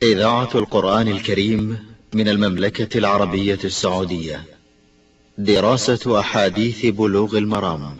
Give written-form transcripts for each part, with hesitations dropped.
إذاعة القرآن الكريم من المملكة العربية السعودية. دراسة أحاديث بلوغ المرام.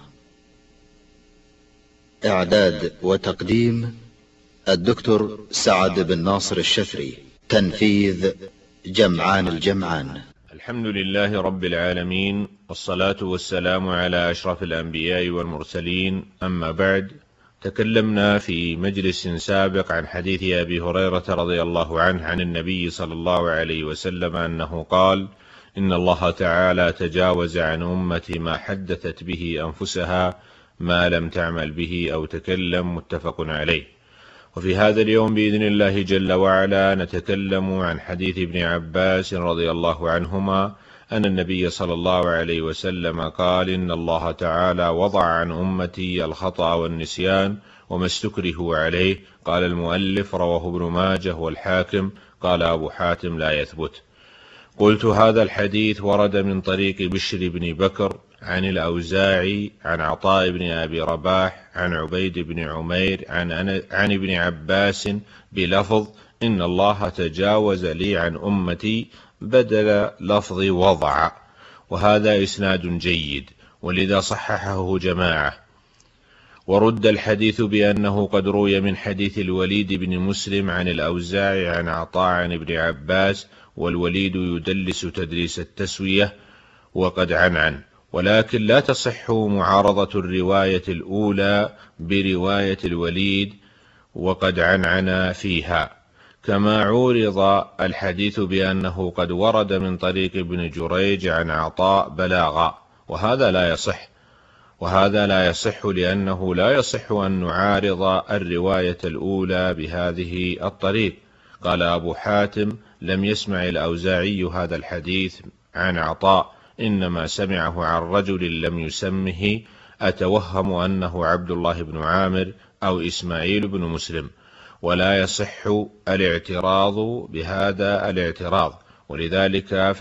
إعداد وتقديم الدكتور سعد بن ناصر الشفري. تنفيذ جمعان الجمعان. الحمد لله رب العالمين، والصلاة والسلام على أشرف الأنبياء والمرسلين، أما بعد. تكلمنا في مجلس سابق عن حديث أبي هريرة رضي الله عنه عن النبي صلى الله عليه وسلم أنه قال: إن الله تعالى تجاوز عن أمتي ما حدثت به أنفسها ما لم تعمل به أو تكلم، متفق عليه. وفي هذا اليوم بإذن الله جل وعلا نتكلم عن حديث ابن عباس رضي الله عنهما أن النبي صلى الله عليه وسلم قال: إن الله تعالى وضع عن أمتي الخطأ والنسيان وما استكرهوا عليه. قال المؤلف: رواه ابن ماجه والحاكم. قال أبو حاتم: لا يثبت. قلت: هذا الحديث ورد من طريق بشر بن بكر عن الأوزاعي عن عطاء بن أبي رباح عن عبيد بن عمير عن ابن عباس بلفظ: إن الله تجاوز لي عن أمتي، بدل لفظ وضع، وهذا إسناد جيد، ولذا صححه جماعة. ورد الحديث بأنه قد روي من حديث الوليد بن مسلم عن الأوزاعي عن عطاء عن ابن عباس، والوليد يدلس تدليس التسوية وقد عنعن، ولكن لا تصح معارضة الرواية الأولى برواية الوليد وقد عنعن فيها، كما عورض الحديث بأنه قد ورد من طريق ابن جريج عن عطاء بلاغا، وهذا لا يصح لأنه لا يصح أن نعارض الرواية الأولى بهذه الطريق. قال أبو حاتم: لم يسمع الأوزاعي هذا الحديث عن عطاء، إنما سمعه عن رجل لم يسمه، أتوهم أنه عبد الله بن عامر أو إسماعيل بن مسلم، ولا يصح الاعتراض بهذا الاعتراض. ولذلك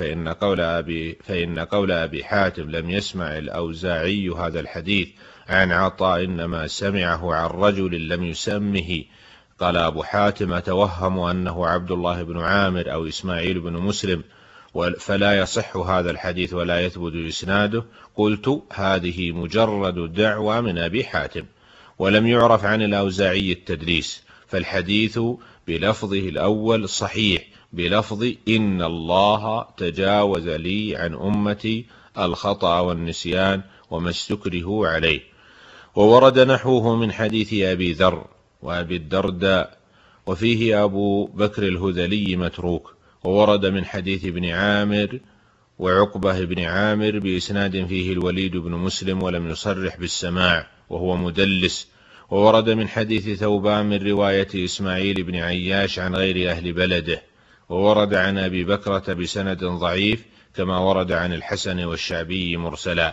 فإن قول أبي حاتم لم يسمع الأوزاعي هذا الحديث عن عطاء إنما سمعه عن رجل لم يسمه، قال أبو حاتم: أتوهم أنه عبد الله بن عامر أو إسماعيل بن مسلم، فلا يصح هذا الحديث ولا يثبت إسناده. قلت: هذه مجرد دعوى من أبي حاتم، ولم يعرف عن الأوزاعي التدليس، فالحديث بلفظه الأول صحيح بلفظ: إن الله تجاوز لي عن أمتي الخطأ والنسيان وما استكرهوا عليه. وورد نحوه من حديث أبي ذر وأبي الدرداء، وفيه أبو بكر الهذلي متروك. وورد من حديث ابن عامر وعقبة بن عامر بإسناد فيه الوليد بن مسلم ولم يصرح بالسماع وهو مدلس. وورد من حديث ثوبان من رواية إسماعيل بن عياش عن غير أهل بلده. وورد عن أبي بكرة بسند ضعيف، كما ورد عن الحسن والشعبي مرسلا.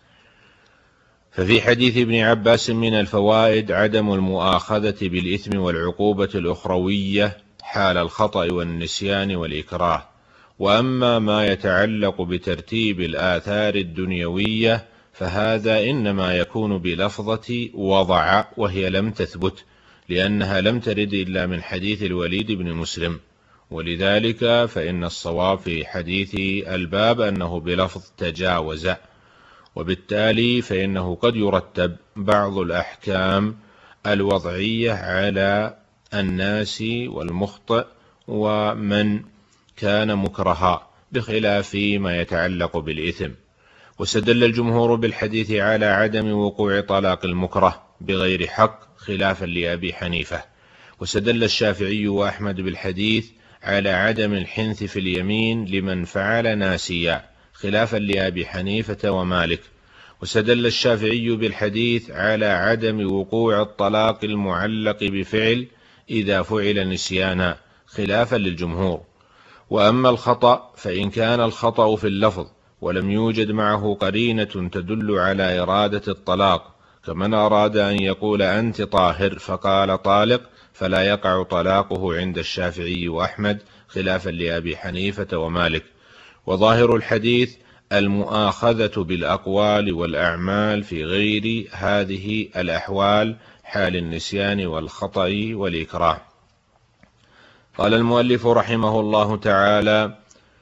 ففي حديث ابن عباس من الفوائد عدم المؤاخذة بالإثم والعقوبة الأخروية حال الخطأ والنسيان والإكراه. وأما ما يتعلق بترتيب الآثار الدنيوية فهذا إنما يكون بلفظة وضع، وهي لم تثبت لأنها لم ترد إلا من حديث الوليد بن مسلم، ولذلك فإن الصواب في حديث الباب أنه بلفظ تجاوز، وبالتالي فإنه قد يرتب بعض الأحكام الوضعية على الناس والمخطئ ومن كان مكرها، بخلاف ما يتعلق بالإثم. واستدل الجمهور بالحديث على عدم وقوع طلاق المكره بغير حق خلافا لأبي حنيفة. واستدل الشافعي وأحمد بالحديث على عدم الحنث في اليمين لمن فعل ناسيا خلافا لأبي حنيفة ومالك. واستدل الشافعي بالحديث على عدم وقوع الطلاق المعلق بفعل إذا فعل نسيانا خلافا للجمهور. وأما الخطأ فإن كان الخطأ في اللفظ ولم يوجد معه قرينة تدل على إرادة الطلاق، كمن أراد أن يقول أنت طاهر فقال طالق، فلا يقع طلاقه عند الشافعي وأحمد خلافا لأبي حنيفة ومالك. وظاهر الحديث المؤاخذة بالأقوال والأعمال في غير هذه الأحوال حال النسيان والخطأ والإكراه. قال المؤلف رحمه الله تعالى: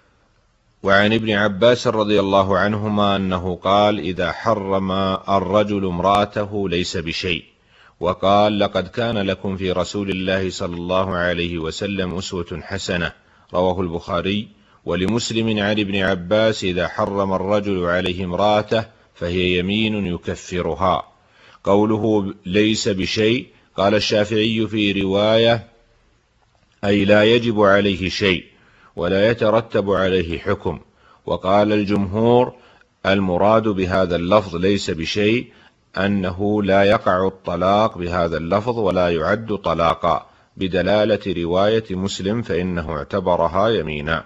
وعن ابن عباس رضي الله عنهما أنه قال: إذا حرم الرجل امرأته ليس بشيء. وقال: لقد كان لكم في رسول الله صلى الله عليه وسلم أسوة حسنة، رواه البخاري. ولمسلم عن ابن عباس: إذا حرم الرجل عليه امرأته فهي يمين يكفرها. قوله ليس بشيء، قال الشافعي في رواية: أي لا يجب عليه شيء ولا يترتب عليه حكم. وقال الجمهور: المراد بهذا اللفظ ليس بشيء أنه لا يقع الطلاق بهذا اللفظ ولا يعد طلاقا، بدلالة رواية مسلم فإنه اعتبرها يمينا.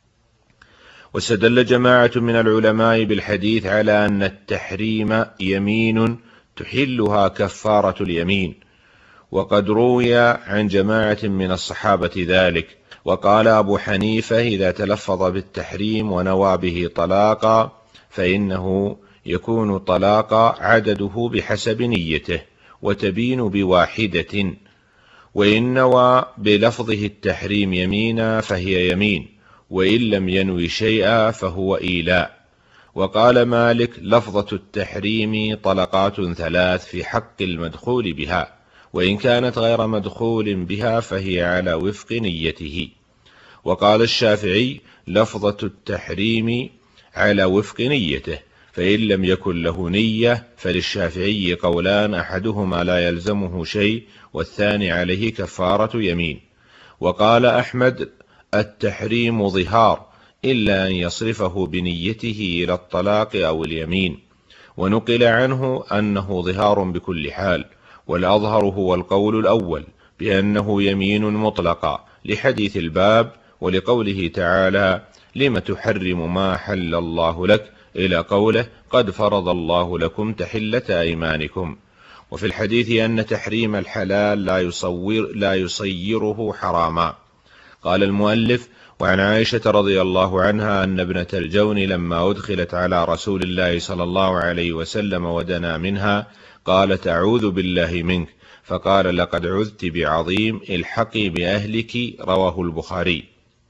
واستدل جماعة من العلماء بالحديث على أن التحريم يمين تحلها كفارة اليمين، وقد روي عن جماعة من الصحابة ذلك. وقال أبو حنيفة: إذا تلفظ بالتحريم ونوى به طلاقا فإنه يكون طلاقا عدده بحسب نيته، وتبين بواحدة. وإن نوى بلفظه التحريم يمينا فهي يمين، وإن لم ينوي شيئا فهو إيلاء. وقال مالك: لفظة التحريم طلقات 3 في حق المدخول بها، وإن كانت غير مدخول بها فهي على وفق نيته. وقال الشافعي: لفظة التحريم على وفق نيته، فإن لم يكن له نية فللشافعي قولان: أحدهما لا يلزمه شيء، والثاني عليه كفارة يمين. وقال أحمد: التحريم ظهار، إلا أن يصرفه بنيته إلى الطلاق أو اليمين. ونقل عنه أنه ظهار بكل حال، والأظهر هو القول الأول بأنه يمين مطلقة، لحديث الباب ولقوله تعالى: لم تحرم ما حل الله لك، إلى قوله: قد فرض الله لكم تحلة أيمانكم. وفي الحديث أن تحريم الحلال لا يصيره حراما. قال المؤلف: وعن عائشة رضي الله عنها أن ابنة الجون لما أدخلت على رسول الله صلى الله عليه وسلم ودنا منها قالت: أعوذ بالله منك، فقال: لقد عذت بعظيم، الحقي بأهلك، رواه البخاري.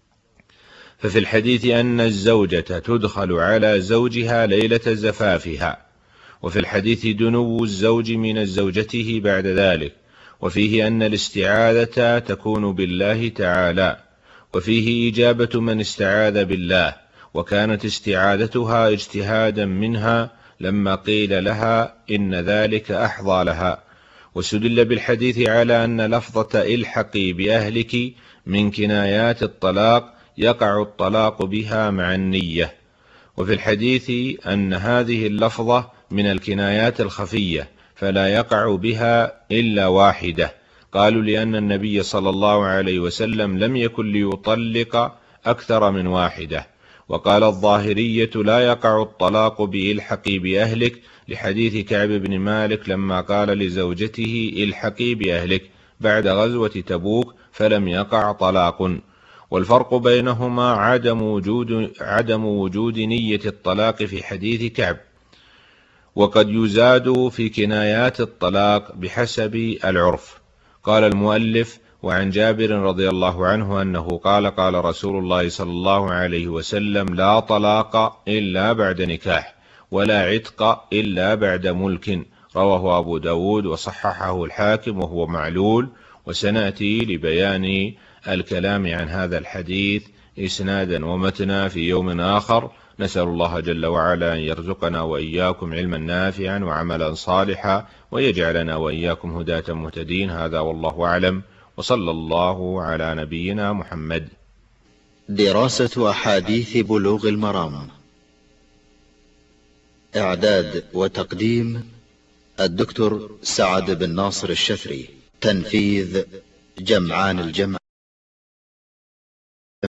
ففي الحديث أن الزوجة تدخل على زوجها ليلة زفافها، وفي الحديث دنو الزوج من زوجته بعد ذلك، وفيه أن الاستعاذة تكون بالله تعالى، وفيه إجابة من استعاذ بالله، وكانت استعاذتها اجتهادا منها لما قيل لها إن ذلك أحظى لها. واستدل بالحديث على أن لفظة الحقي بأهلك من كنايات الطلاق يقع الطلاق بها مع النية. وفي الحديث أن هذه اللفظة من الكنايات الخفية فلا يقع بها إلا واحدة، قالوا: لأن النبي صلى الله عليه وسلم لم يكن ليطلق أكثر من واحدة. وقال الظاهرية: لا يقع الطلاق بإلحقي بأهلك، لحديث كعب بن مالك لما قال لزوجته: إلحقي بأهلك، بعد غزوة تبوك، فلم يقع طلاق. والفرق بينهما عدم وجود نية الطلاق في حديث كعب، وقد يزاد في كنايات الطلاق بحسب العرف. قال المؤلف: وعن جابر رضي الله عنه أنه قال: قال رسول الله صلى الله عليه وسلم: لا طلاق إلا بعد نكاح، ولا عتق إلا بعد ملك، رواه أبو داود وصححه الحاكم وهو معلول. وسنأتي لبيان الكلام عن هذا الحديث إسنادا ومتنا في يوم آخر. نسأل الله جل وعلا أن يرزقنا وإياكم علما نافعا وعملا صالحا، ويجعلنا وإياكم هداة مهتدين. هذا والله أعلم، وصلى الله على نبينا محمد. دراسة أحاديث بلوغ المرام، إعداد وتقديم الدكتور سعد بن ناصر الشفري، تنفيذ جمعان الجمعان.